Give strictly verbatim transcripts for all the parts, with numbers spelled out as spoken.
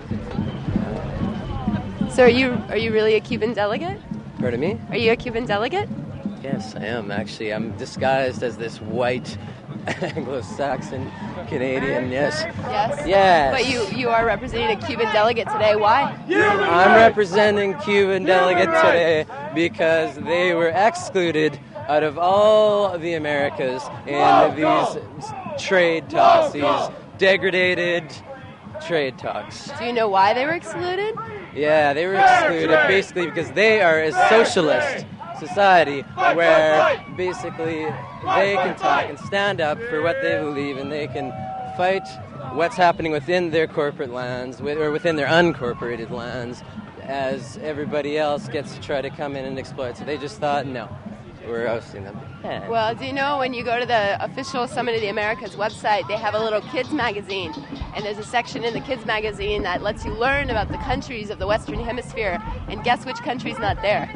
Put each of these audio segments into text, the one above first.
So are you are you really a Cuban delegate? Pardon me? Are you a Cuban delegate? Yes, I am, actually. I'm disguised as this white Anglo-Saxon Canadian, yes. Yes? Yes. But you, you are representing a Cuban delegate today. Why? I'm representing Cuban delegate today because they were excluded out of all the Americas in these trade talks, these degraded trade talks. Do you know why they were excluded? Yeah, they were excluded basically because they are a socialist society where basically they can talk and stand up for what they believe, and they can fight what's happening within their corporate lands or within their uncorporated lands as everybody else gets to try to come in and exploit. So they just thought, no, we're ousting them. Yeah. Well, do you know when you go to the official Summit of the Americas website, they have a little kids magazine, and there's a section in the kids magazine that lets you learn about the countries of the Western Hemisphere, and guess which country's not there?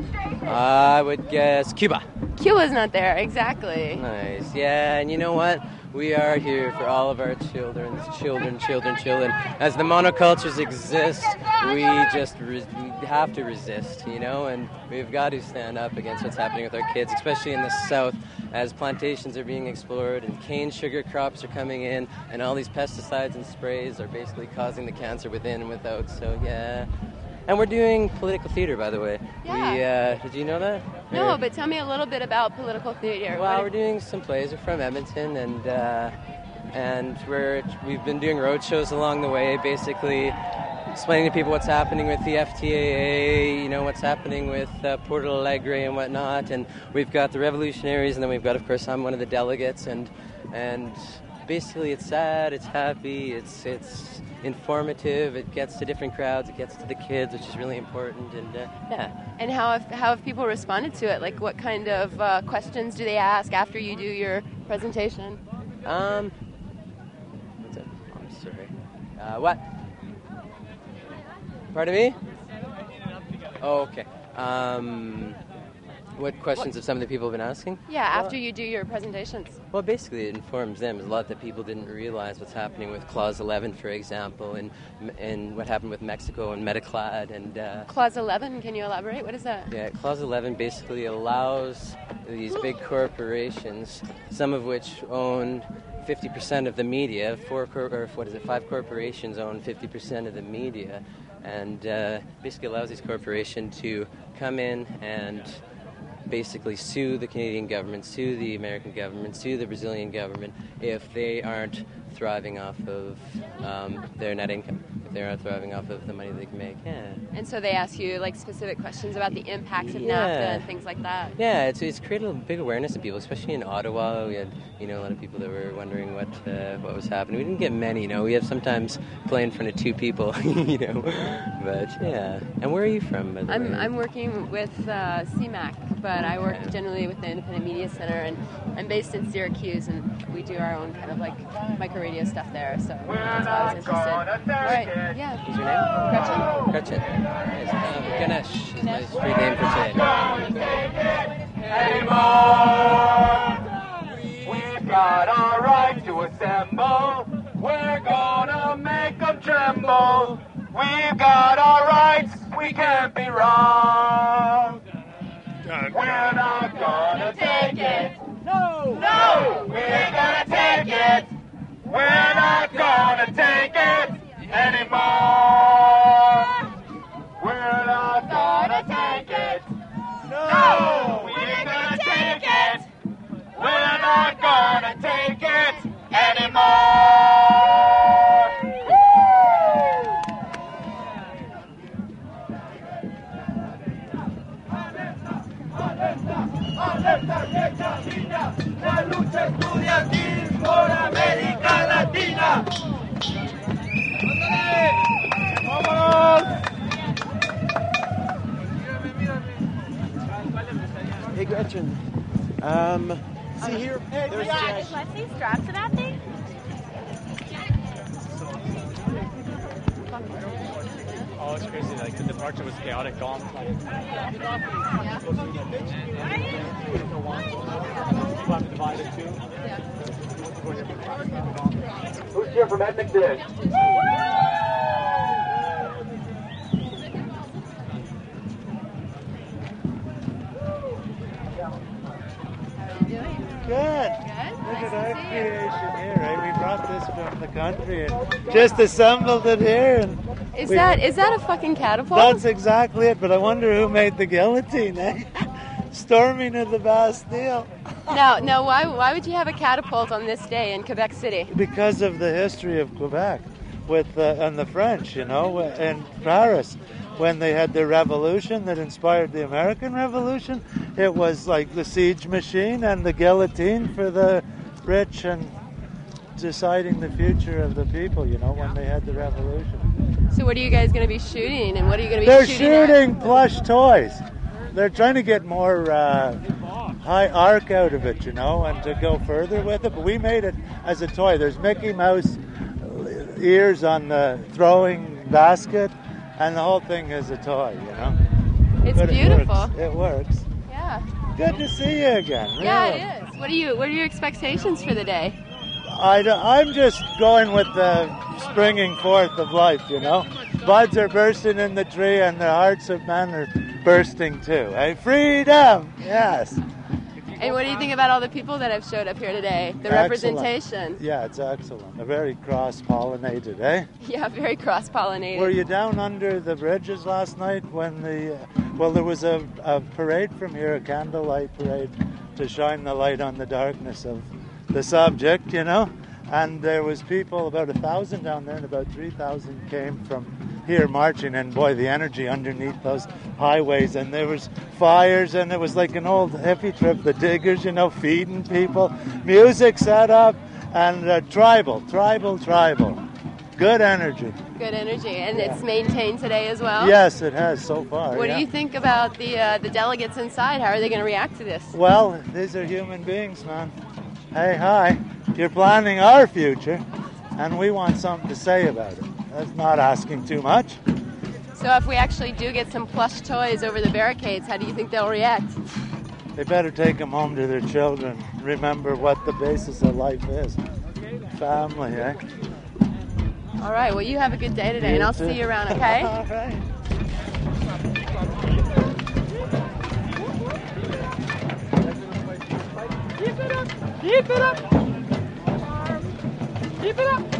I would guess Cuba. Cuba's not there, exactly. Nice, yeah, and you know what? We are here for all of our children's children, children, children. As the monocultures exist, we just re- we have to resist, you know, and we've got to stand up against what's happening with our kids, especially in the South, as plantations are being explored and cane sugar crops are coming in, and all these pesticides and sprays are basically causing the cancer within and without. So, yeah. And we're doing political theater, by the way. Yeah. We, uh, did you know that? No, We're, but tell me a little bit about political theater. well, What- we're doing some plays. We're from Edmonton, and uh, and we're we've been doing road shows along the way, basically explaining to people what's happening with the F T A A, you know, what's happening with uh, Porto Alegre and whatnot. And we've got the revolutionaries, and then we've got, of course, I'm one of the delegates, and and basically it's sad, it's happy, it's it's informative, it gets to different crowds, it gets to the kids, which is really important, and uh, yeah. And how have, how have people responded to it? Like, what kind of uh, questions do they ask after you do your presentation? Um, what's that? Oh, I'm sorry. Uh, what? Pardon me? Oh, okay. Um, what questions have some of the people been asking? Yeah, after you do your presentations. Well, basically, it informs them. There's a lot that people didn't realize what's happening with Clause eleven, for example, and and what happened with Mexico and Metaclad. And uh, Clause eleven, can you elaborate? What is that? yeah, Clause eleven basically allows these big corporations, some of which own fifty percent of the media, four cor- or what is it, five corporations own fifty percent of the media, and uh, basically allows these corporations to come in and basically sue the Canadian government, sue the American government, sue the Brazilian government if they aren't thriving off of um, their net income, if they aren't thriving off of the money they can make. Yeah. And so they ask you like specific questions about the impacts of Yeah. NAFTA and things like that. Yeah, it's it's created a big awareness in people, especially in Ottawa. We had, you know, a lot of people that were wondering what uh, what was happening. We didn't get many, you know. We have sometimes play in front of two people, you know. But yeah. And where are you from, by the I'm way? I'm working with uh, C MAC, but I work Okay. generally with the Independent Media Center, and I'm based in Syracuse, and we do our own kind of like micro radio stuff there. So that's why I was interested. All right, yeah. What's your name? Gretchen. Gretchen. Nice. Um, Ganesh is my street name for today. We've got our right to assemble. We're gonna make them tremble. We've got our rights. We can't be wrong. We're not gonna take it. No! No! We ain't gonna take it. We're not gonna take it anymore. We're not gonna take it. No! We ain't gonna take it. We're not gonna take it anymore. La lucha estudiantil por América Latina. ¡Vámonos! Hey Gretchen, um, see here, there's Yeah, uh, is Leslie strapped to that thing? Oh, it's crazy. Like, the departure was chaotic. Gone. Who's here from Edmonton? country and just assembled it here. And Is we- that is that a fucking catapult? That's exactly it, but I wonder who made the guillotine, eh? Storming of the Bastille. Now, now, why why would you have a catapult on this day in Quebec City? Because of the history of Quebec with uh, and the French, you know, in Paris. When they had the revolution that inspired the American Revolution, it was like the siege machine and the guillotine for the rich and deciding the future of the people, you know, when they had the revolution. So what are you guys going to be shooting, and what are you going to be They're shooting at? shooting plush toys. They're trying to get more uh, high arc out of it, you know, and to go further with it. But we made it as a toy. There's Mickey Mouse ears on the throwing basket, and the whole thing is a toy, you know. It's But beautiful. It works. It works. Yeah. Good to see you again. Really. Yeah, it is. What are you? What are your expectations for the day? I, I'm just going with the springing forth of life, you know. Buds are bursting in the tree, and the hearts of men are bursting too. Hey, freedom! Yes. And what do you think about all the people that have showed up here today? The Excellent. representation. Yeah, it's excellent. A very cross-pollinated, eh? Yeah, very cross-pollinated. Were you down under the bridges last night when the, well, there was a, a parade from here, a candlelight parade, to shine the light on the darkness of the subject, you know? And there was people, about a thousand down there, and about three thousand came from here marching, and boy, the energy underneath those highways, and there was fires, and it was like an old hippie trip, the diggers, you know, feeding people, music set up, and uh, tribal, tribal, tribal. Good energy. Good energy, and it's maintained today as well. Yes, it has so far. What yeah. do you think about the uh, the delegates inside? How are they going to react to this? Well, these are human beings, man. Hey, hi. You're planning our future, and we want something to say about it. That's not asking too much. So if we actually do get some plush toys over the barricades, how do you think they'll react? They better take them home to their children. Remember what the basis of life is. Family, eh? All right, well, you have a good day today, You and I'll too. see you around, okay? All right. Keep it up! Keep it up! Keep it up!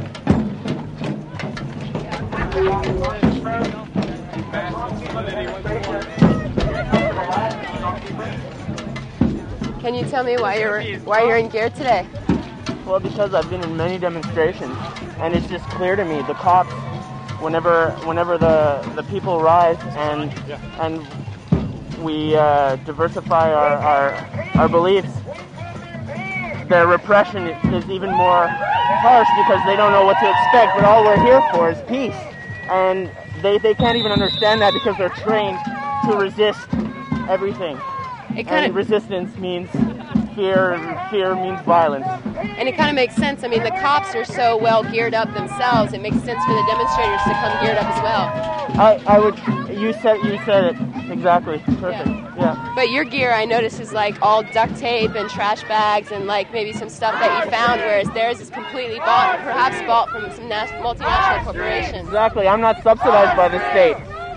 Can you tell me why you're why you're in gear today? Well, because I've been in many demonstrations, and it's just clear to me the cops, whenever whenever the the people rise and and we uh, diversify our, our our beliefs, their repression is even more harsh because they don't know what to expect. But all we're here for is peace, and they they can't even understand that because they're trained to resist everything. It kind And of resistance means fear, and fear means violence. and it kind of makes sense. I mean, the cops are so well geared up themselves. It makes sense for the demonstrators to come geared up as well. I, I would. You said you said it exactly. Perfect. Yeah. But your gear, I notice, is like all duct tape and trash bags and like maybe some stuff that you found, whereas theirs is completely bought, perhaps bought from some nas- multinational corporations. Exactly. I'm not subsidized by the state.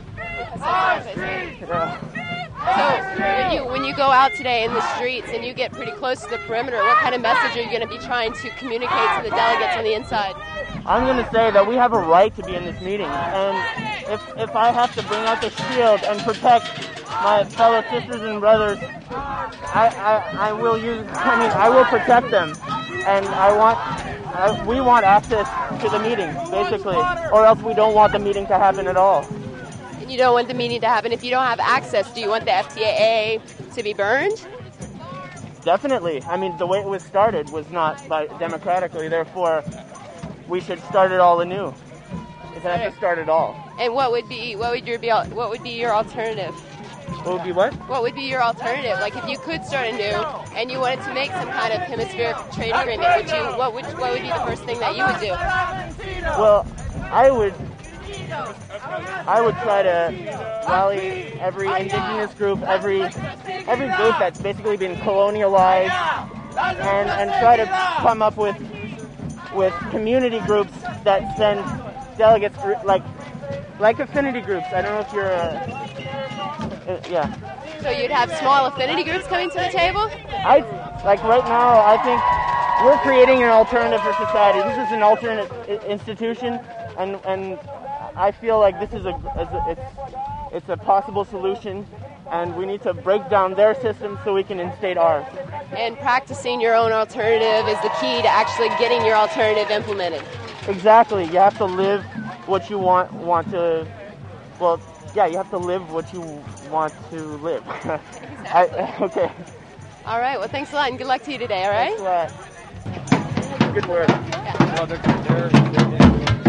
Yeah. So when you when you go out today in the streets and you get pretty close to the perimeter, what kind of message are you going to be trying to communicate to the delegates on the inside? I'm going to say that we have a right to be in this meeting, and if if I have to bring out the shield and protect my fellow sisters and brothers, I I, I will use. I mean, I will protect them, and I want. I, we want access to the meeting, basically, or else we don't want the meeting to happen at all. And you don't want the meeting to happen. If you don't have access, do you want the F T A A to be burned? Definitely. I mean, the way it was started was not by democratically. Therefore, we should start it all anew. It has to start it all. And what would be what would your be what would be your alternative? What would be what? What would be your alternative? Like if you could start anew and you wanted to make some kind of hemispheric trade agreement, would you what would what would be the first thing that you would do? Well, I would. I would try to rally every indigenous group, every every group that's basically been colonialized, and, and try to come up with with community groups that send delegates like like affinity groups. I don't know if you're a, uh, yeah. So you'd have small affinity groups coming to the table? I like right now. I think we're creating an alternative for society. This is an alternate I- institution, and and I feel like this is a, is a it's it's a possible solution, and we need to break down their system so we can instate ours. And practicing your own alternative is the key to actually getting your alternative implemented. Exactly. You have to live what you want want to. Well, yeah, you have to live what you want to live. Exactly. I, okay. All right. Well, thanks a lot, and good luck to you today. All right. Thanks a lot. Good work. Yeah. Well, they're, they're, they're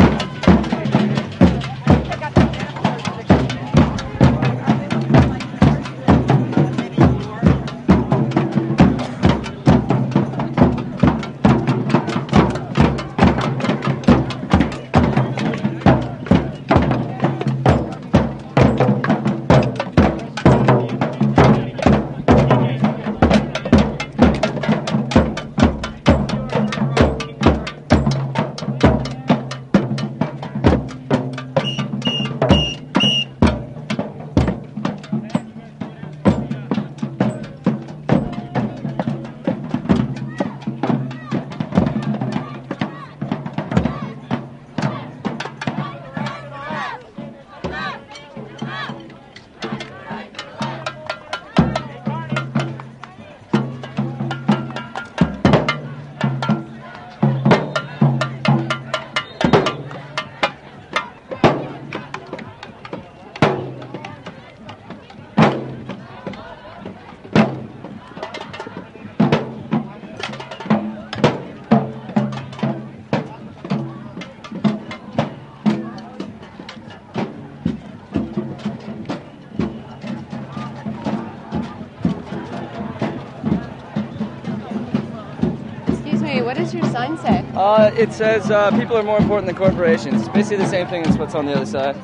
What does your sign say? Uh, it says uh, people are more important than corporations. Basically the same thing as what's on the other side.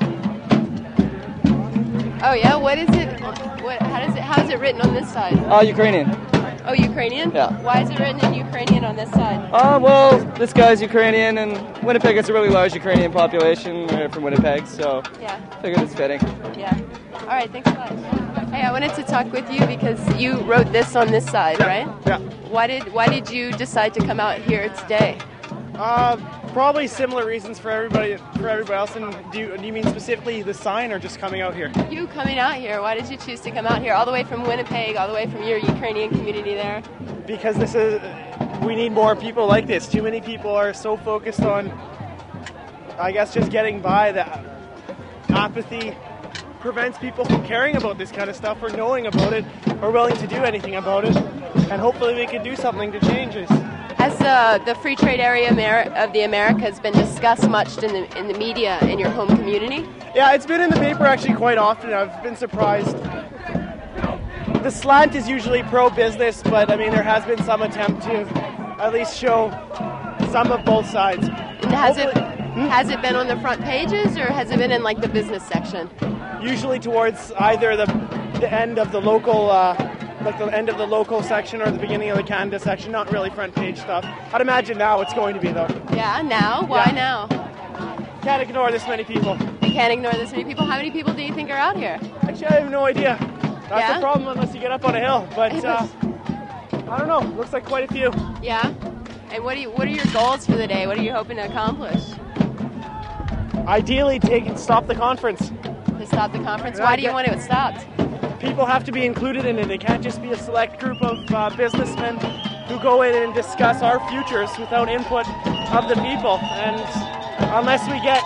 Oh yeah, what is it? What? How does it? How is it written on this side? Uh, Ukrainian. Oh, Ukrainian? Yeah. Why is it written in Ukrainian on this side? Uh, well, this guy's Ukrainian, and Winnipeg has a really large Ukrainian population. We're from Winnipeg, so yeah, I figured it's fitting. Yeah. All right, thanks a lot. Hey, I wanted to talk with you because you wrote this on this side, yeah. right? Yeah. Why did Why did you decide to come out here today? Uh, probably similar reasons for everybody for everybody else. And do you, do you mean specifically the sign, or just coming out here? You coming out here. Why did you choose to come out here, all the way from Winnipeg, all the way from your Ukrainian community there? Because this is we need more people like this. Too many people are so focused on, I guess, just getting by that apathy prevents people from caring about this kind of stuff or knowing about it or willing to do anything about it. And hopefully we can do something to change this. Has uh, the free trade area of the Americas been discussed much in the in the media in your home community? Yeah, it's been in the paper actually quite often. I've been surprised. The slant is usually pro-business, but I mean there has been some attempt to at least show some of both sides. And has Hopefully, it hmm? has it been on the front pages, or has it been in like the business section? Usually towards either the the end of the local. Uh, like the end of the local section or the beginning of the Canada section, not really front page stuff. I'd imagine now it's going to be though. Yeah, now? Why yeah. now? Can't ignore this many people. You can't ignore this many people? How many people do you think are out here? Actually, I have no idea. That's yeah? the problem unless you get up on a hill. But uh, I don't know. Looks like quite a few. Yeah? And what, do you, what are your goals for the day? What are you hoping to accomplish? Ideally, take and stop the conference. To stop the conference? Why do you want it stopped? People have to be included in it. It can't just be a select group of uh, businessmen who go in and discuss our futures without input of the people. And unless we get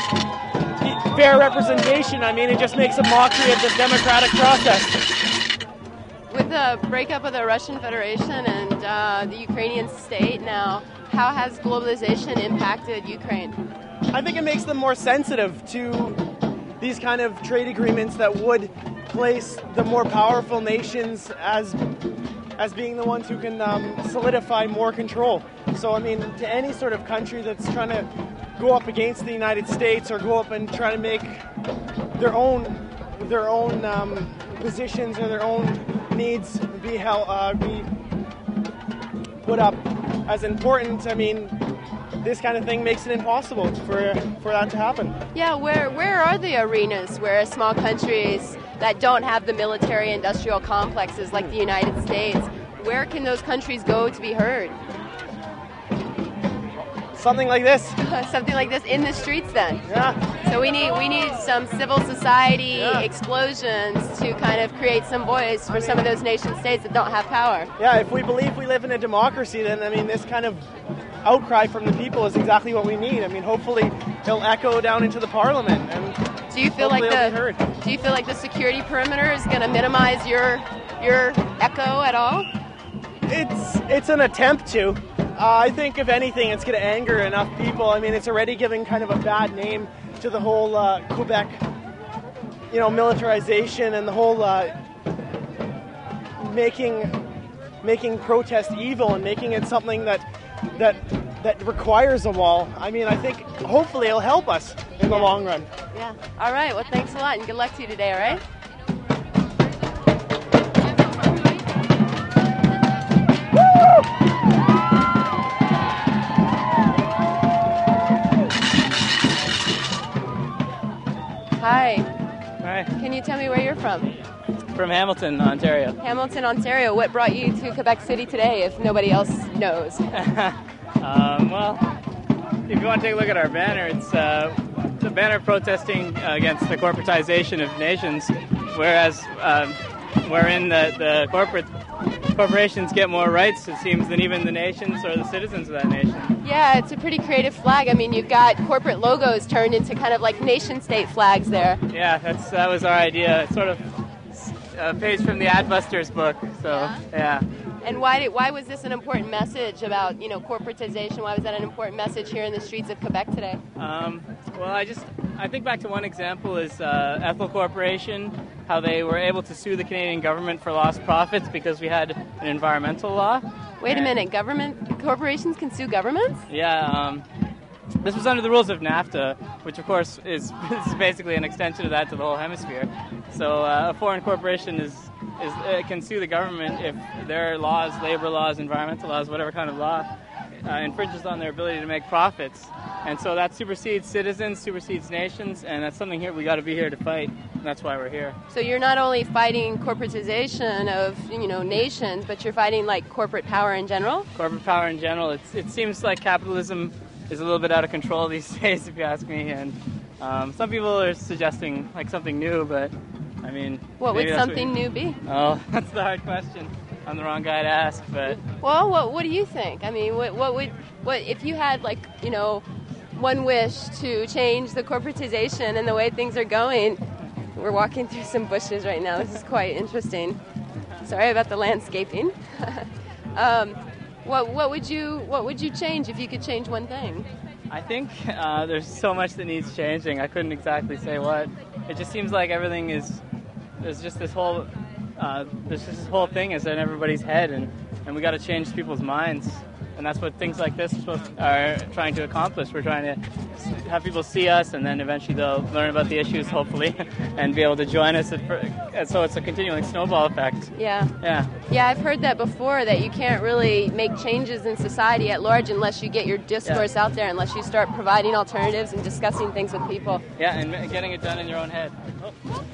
fair representation, I mean, it just makes a mockery of the democratic process. With the breakup of the Russian Federation and uh, the Ukrainian state now, how has globalization impacted Ukraine? I think it makes them more sensitive to these kind of trade agreements that would place the more powerful nations as as being the ones who can um, solidify more control. So I mean, to any sort of country that's trying to go up against the United States or go up and try to make their own their own um, positions or their own needs be held, uh, be put up as important. I mean, this kind of thing makes it impossible for for that to happen. Yeah, where where are the arenas where small countries that don't have the military-industrial complexes like the United States, where can those countries go to be heard? something like this. Something like this in the streets then. Yeah. So we need we need some civil society Yeah. explosions to kind of create some voice for some of those nation states that don't have power. Yeah, if we believe we live in a democracy, then I mean this kind of outcry from the people is exactly what we need. I mean, hopefully it'll echo down into the parliament. And do you feel like hopefully the it'll be heard. do you feel like the security perimeter is going to minimize your your echo at all? It's it's an attempt to. Uh, I think if anything, it's going to anger enough people. I mean, it's already giving kind of a bad name to the whole uh, Quebec, you know, militarization and the whole uh, making making protest evil and making it something that that that requires a wall. I mean, I think hopefully it'll help us in the long run. Yeah. All right. Well, thanks a lot and good luck to you today. All right. Hi. Hi. Can you tell me where you're from? From Hamilton, Ontario. Hamilton, Ontario. What brought you to Quebec City today if nobody else knows? um, well, if you want to take a look at our banner, it's, uh, it's a banner protesting uh, against the corporatization of nations, whereas um, wherein the, the corporate corporations get more rights, it seems, than even the nations or the citizens of that nation. Yeah, it's a pretty creative flag. I mean, you've got corporate logos turned into kind of like nation-state flags there. Yeah, that's that was our idea. It's sort of a page from the Adbusters book. So, Yeah. yeah. And why did, why was this an important message about, you know, corporatization? Why was that an important message here in the streets of Quebec today? Um, well, I just I think back to one example is uh, Ethel Corporation, how they were able to sue the Canadian government for lost profits because we had an environmental law. Wait a minute, government corporations can sue governments? Yeah, um, this was under the rules of NAFTA, which of course is, is basically an extension of that to the whole hemisphere. So uh, a foreign corporation is is uh, can sue the government if their laws, labor laws, environmental laws, whatever kind of law, uh, infringes on their ability to make profits. And so that supersedes citizens, supersedes nations, and that's something here we got to be here to fight. And that's why we're here. So you're not only fighting corporatization of, you know, nations, but you're fighting like corporate power in general? Corporate power in general. It's, it seems like capitalism is a little bit out of control these days, if you ask me. And um, some people are suggesting like something new, but I mean, what would maybe something what, new be? Oh, that's the hard question. I'm the wrong guy to ask, but well, what what do you think? I mean, what what would what if you had like, you know, one wish to change the corporatization and the way things are going? We're walking through some bushes right now. This is quite interesting. Sorry about the landscaping. um, what what would you what would you change if you could change one thing? I think uh, there's so much that needs changing. I couldn't exactly say what. It just seems like everything is there's just this whole uh, there's just this whole thing is in everybody's head, and, and we got to change people's minds. And that's what things like this are, supposed to, are trying to accomplish. We're trying to have people see us, and then eventually they'll learn about the issues, hopefully, and be able to join us. At, so it's a continuing snowball effect. Yeah. Yeah. Yeah, I've heard that before, that you can't really make changes in society at large unless you get your discourse yeah. out there, unless you start providing alternatives and discussing things with people. Yeah, and getting it done in your own head. Oh.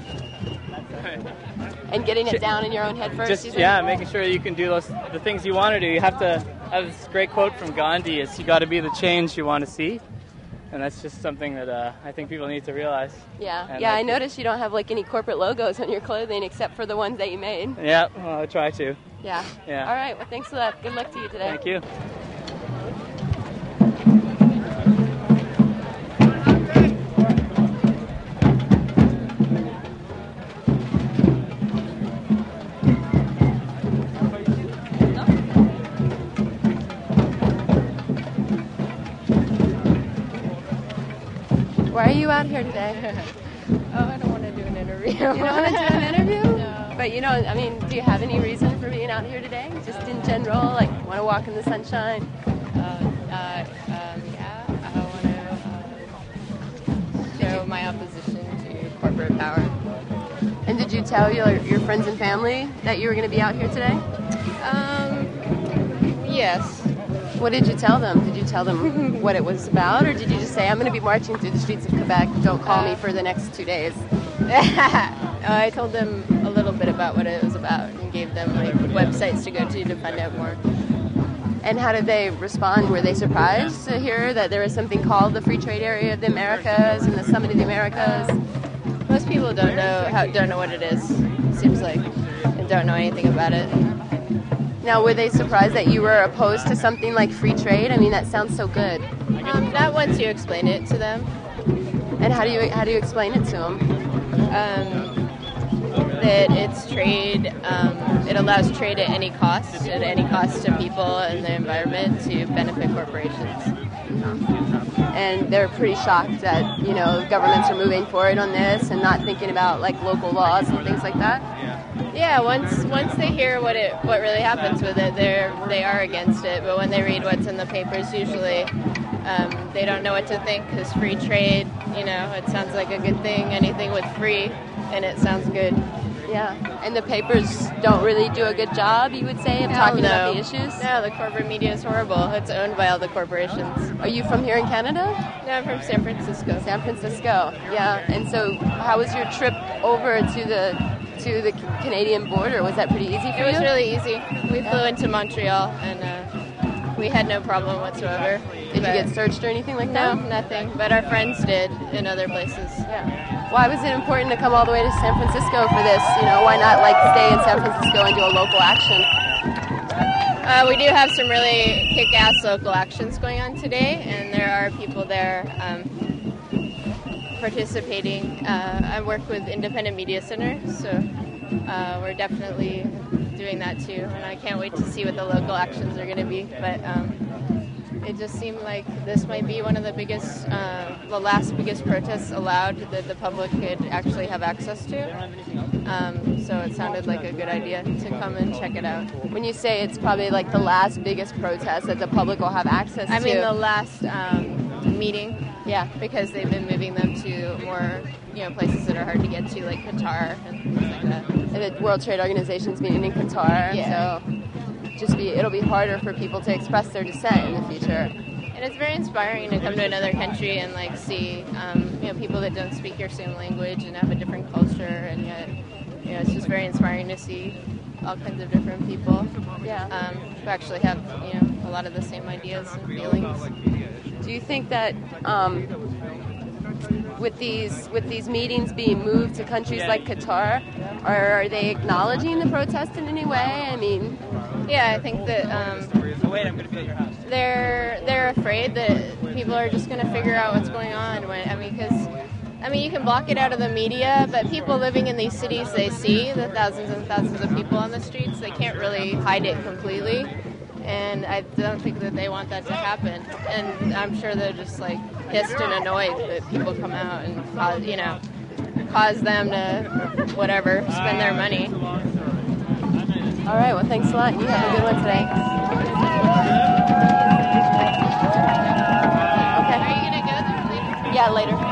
And getting it down in your own head first. Just, yeah, making sure you can do those the things you want to do. You have to have this great quote from Gandhi: "Is you got to be the change you want to see," and that's just something that uh, I think people need to realize. Yeah, and yeah. I, I noticed you don't have like any corporate logos on your clothing except for the ones that you made. Yeah, well, I try to. Yeah. Yeah. All right. Well, thanks for that. Good luck to you today. Thank you. Why are you out here today? Oh, I don't want to do an interview. You don't want to do an interview? No. But you know, I mean, do you have any reason for being out here today? Just in general, like want to walk in the sunshine? Uh, uh, um, yeah, I want to uh, show my opposition to corporate power. And did you tell your, your friends and family that you were going to be out here today? Um, yes. What did you tell them? Did you tell them what it was about, or did you just say, I'm going to be marching through the streets of Quebec, don't call uh, me for the next two days? I told them a little bit about what it was about and gave them like websites to go to to find out more. And how did they respond? Were they surprised to hear that there was something called the Free Trade Area of the Americas and the Summit of the Americas? Most people don't know how don't know what it is, seems like, and don't know anything about it. Now, were they surprised that you were opposed to something like free trade? I mean, that sounds so good. Um, not once you explain it to them. And how do you how do you explain it to them? Um, that it's trade. Um, it allows trade at any cost, at any cost to people and the environment to benefit corporations. And they're pretty shocked that, you know, governments are moving forward on this and not thinking about like local laws and things like that. Yeah, once once they hear what it what really happens with it, they're they are against it. But when they read what's in the papers, usually um, they don't know what to think because free trade, you know, it sounds like a good thing. Anything with free, and it sounds good. Yeah, and the papers don't really do a good job, you would say, of Hell talking no. about the issues? No, the corporate media is horrible. It's owned by all the corporations. Are you from here in Canada? No, I'm from San Francisco. San Francisco, yeah. And so how was your trip over to the to the Canadian border? Was that pretty easy for you? It was really easy. We flew into Montreal, and uh, we had no problem whatsoever. Did you get searched or anything like that? No, nothing. But our friends did in other places. Yeah. Why was it important to come all the way to San Francisco for this? You know, why not like stay in San Francisco and do a local action? Uh, we do have some really kick-ass local actions going on today, and there are people there um, participating. Uh, I work with Independent Media Center, so uh, we're definitely doing that too, and I can't wait to see what the local actions are going to be. But um, it just seemed like this might be one of the biggest, uh, the last biggest protests allowed that the public could actually have access to. Um, so it sounded like a good idea to come and check it out. When you say it's probably like the last biggest protest that the public will have access I to. mean the last um, meeting. Yeah. Because they've been moving them to more, you know, places that are hard to get to, like Qatar and things like that. And the World Trade Organization's meeting in Qatar. Yeah. So just be it'll be harder for people to express their dissent in the future. And it's very inspiring to come to another country and like see, um, you know, people that don't speak your same language and have a different culture, and yet, you know, it's just very inspiring to see all kinds of different people. Yeah. Um, who actually have, you know, a lot of the same ideas and feelings. Do you think that um, with these with these meetings being moved to countries like Qatar, are, are they acknowledging the protest in any way? I mean, yeah, I think that um, Wait, I'm going to be at your house. they're they're afraid that people are just going to figure out what's going on. When I mean, because I mean, you can block it out of the media, but people living in these cities, they see the thousands and thousands of people on the streets. They can't really hide it completely. And I don't think that they want that to happen. And I'm sure they're just like pissed and annoyed that people come out and cause, you know, cause them to whatever, spend their money. All right, well, thanks a lot. You have a good one today. Okay. Are you going to go there later? Yeah, later.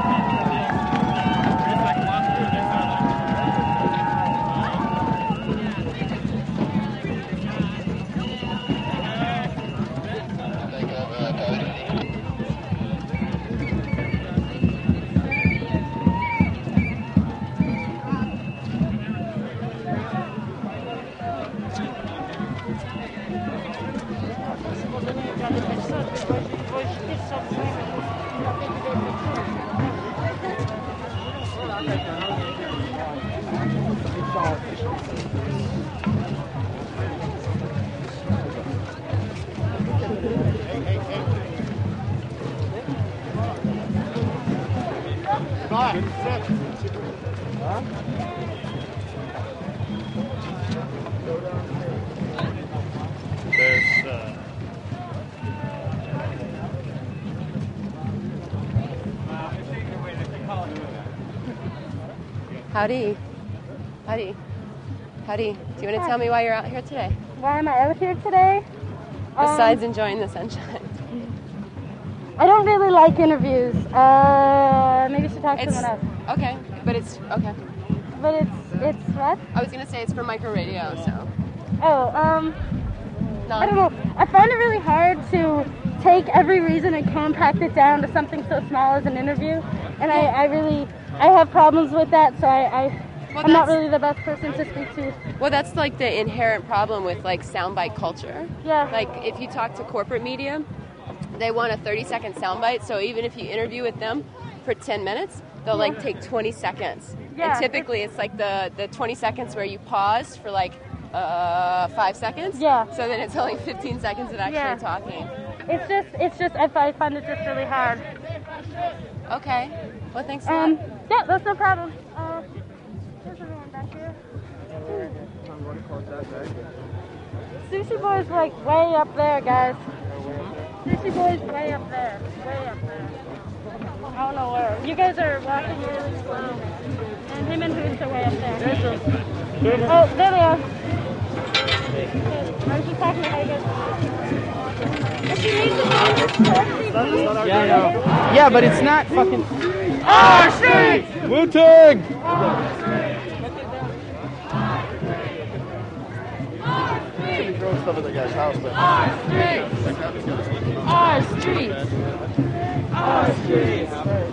There's, uh, Howdy. Howdy. Howdy. Do you want to tell me why you're out here today? Why am I out here today? Besides Um, enjoying the sunshine. I don't really like interviews. Uh, maybe you should talk to It's- someone else. Okay, but it's okay. But it's it's what? I was gonna say it's for micro radio, so. Oh, um, No. I don't know. I find it really hard to take every reason and compact it down to something so small as an interview, and I, I really I have problems with that. So I, I Well, I'm not that's- really the best person to speak to. Well, that's like the inherent problem with like soundbite culture. Yeah. Like if you talk to corporate media, they want a thirty second soundbite. So even if you interview with them for ten minutes, they'll like take twenty seconds. Yeah. And typically it's like the, the twenty seconds where you pause for like uh, five seconds. Yeah. So then it's only fifteen seconds of actually Yeah. talking. It's just, it's just, I fi- I find it just really hard. Okay. Well, thanks a Um, lot. yeah, that's no problem. Uh, there's everyone back here. Sushi Boy's like way up there, guys. Sushi Boy's way up there, way up there. I don't know where. You guys are walking really slow. And him and Boots are way up there. Oh, there they are. I was just talking about you guys. If you need to know, Yeah, I know. Yeah, but it's not fucking. Our street! Wu-Tang! Should be throwing stuff at that guy's house, but. Our street. Our street!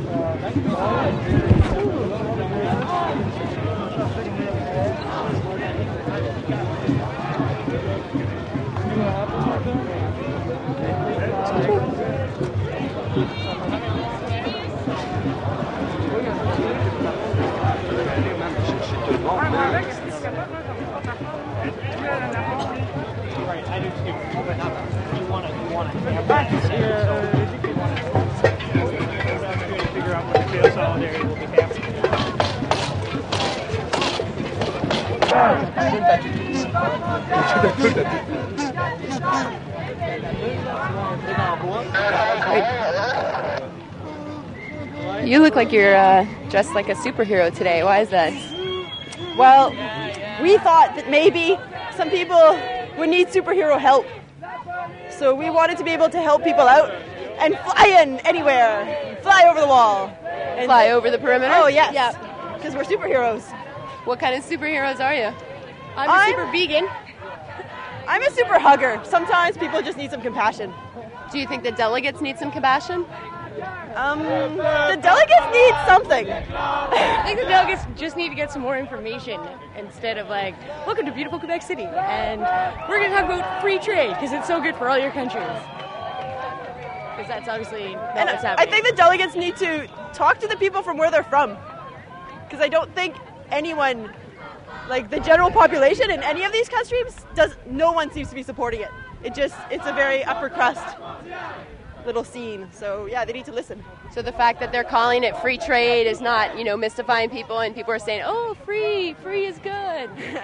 You look like you're uh, dressed like a superhero today. Why is that? Well, we thought that maybe some people would need superhero help. So we wanted to be able to help people out and fly in anywhere. Fly over the wall. And Fly over the perimeter? Oh, yes. Yeah. Because we're superheroes. What kind of superheroes are you? I'm a super vegan. I'm a super hugger. Sometimes people just need some compassion. Do you think the delegates need some compassion? Um, the delegates need something. I think the delegates just need to get some more information instead of like, welcome to beautiful Quebec City, and we're going to talk about free trade because it's so good for all your countries. Because that's obviously not And what's I happening. think the delegates need to talk to the people from where they're from. Because I don't think anyone, like the general population in any of these countries, does. No one seems to be supporting it. It just, it's a very upper crust little scene. So yeah, they need to listen. So the fact that they're calling it free trade is not, you know, mystifying people, and people are saying, "Oh, free, free is good."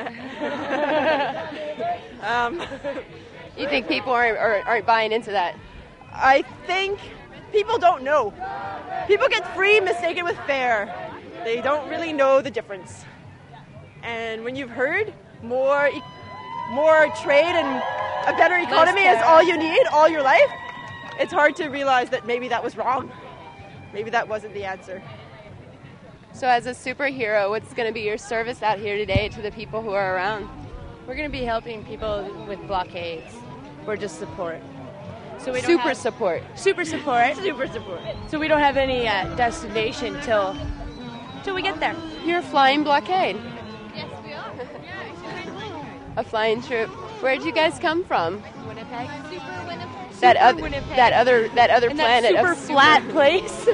um, you think people aren't, aren't aren't buying into that? I think people don't know. People get free mistaken with fair. They don't really know the difference. And when you've heard more, e- more trade and a better economy is all you need all your life, it's hard to realize that maybe that was wrong. Maybe that wasn't the answer. So as a superhero, what's going to be your service out here today to the people who are around? We're going to be helping people with blockades. We're just support. So we don't Super have, support. Super support. Super support. So we don't have any uh, destination till till we get there. You're a flying blockade. Yes, we are. A flying troop. Where'd you guys come from? Winnipeg. Super Winnipeg. That Super other, Winnipeg. that other, that other And planet that super of super flat place.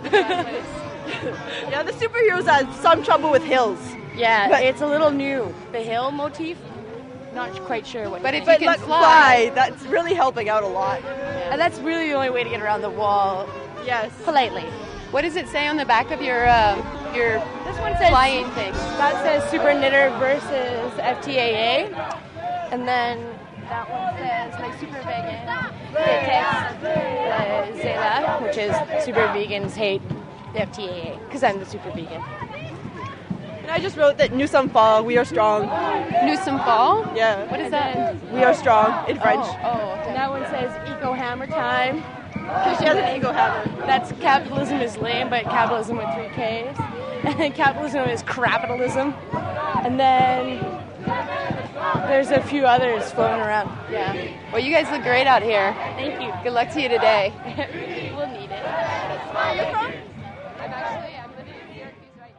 Yeah, the superheroes have some trouble with hills. Yeah, But- it's a little new. The hill motif. Not quite sure what. But if But you can look, fly, that's really helping out a lot. And that's really the only way to get around the wall. Yes. Politely. what does it say on the back of your um, your This one says flying thing? That says Super Knitter versus F T A A, and then that one says like Super Vegan hates uh, Zela, which is Super Vegans hate the F T A A because I'm the Super Vegan. And I just wrote that nous sommes forts, we are strong. Nous sommes forts? Yeah. What is And that? then- We are strong in French. Oh, oh, okay. And that one says Eco Hammer Time. Because she has an ego hammer. That's capitalism is lame, but capitalism with three Ks. And then capitalism is crapitalism. And then there's a few others floating around. Yeah. Well, you guys look great out here. Thank you. Good luck to you today.